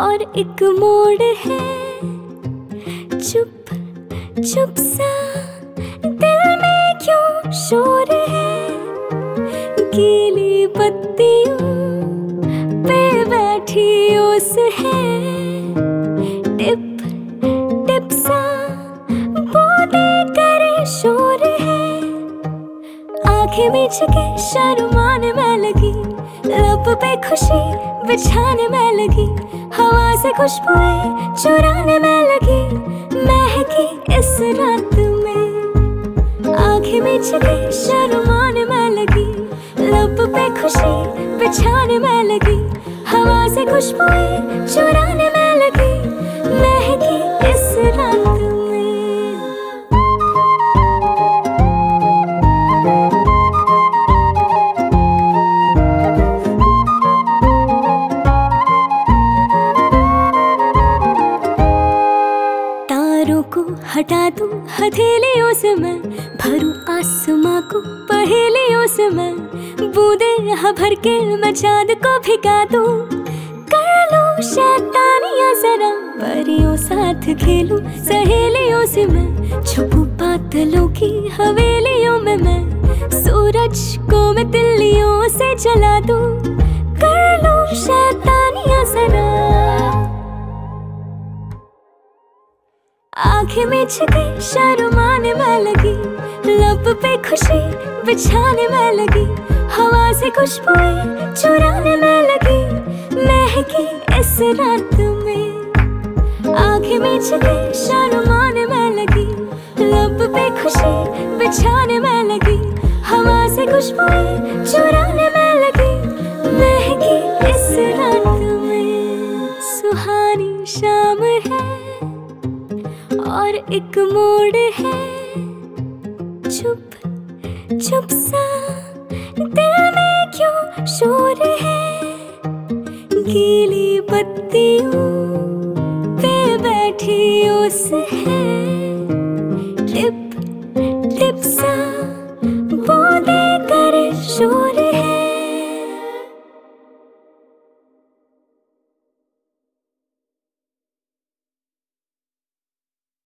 और एक मोड़ है, चुप चुप सा दिल में क्यों शोर है। गीली पत्तियों पे बैठी ओस है, टिप टिप सा बूंदे करे शोर है। आंखें मीच के शर्माने में लगी, लब पे खुशी बिछाने में लगी, हवा से खुशबुएं चुराने में लगी, महकी इस रात में। आंखें मीच के शर्माने में लगी, लब पे खुशी बिछाने में लगी, हवा से खुशबुएं चुराने में लगी, महकी इस रात में। को हटा दूं हथेलियों से मैं, भरूं आसमां को पहेलियों से मैं, बूंदे भर के मैं चांद को भिगा दूं। कर लूं शैतानियां जरा, परियों साथ खेलूं सहेलियों से मैं, छुपूं बादलों की हवेलियों में मैं, सूरज को मैं तिल्लियों से जला दूं। कर लूं शैतानियां जरा। आंखें मीच के शर्माने में लगी, लब पे खुशी बिछाने में लगी, हवा से खुशबुएं चुराने में लगी, महकी इस रात में। आंखें मीच के शर्माने में लगी, लब पे खुशी बिछाने में लगी, हवा से खुशबुएं चुराने में लगी, महकी इस रात में। सुहानी शाम है और एक मोड़ है, चुप चुप सा दिल में क्यों शोर है। गीली पत्तियों पे बैठी ओस है, टिप टिप सा बूंदे करे शोर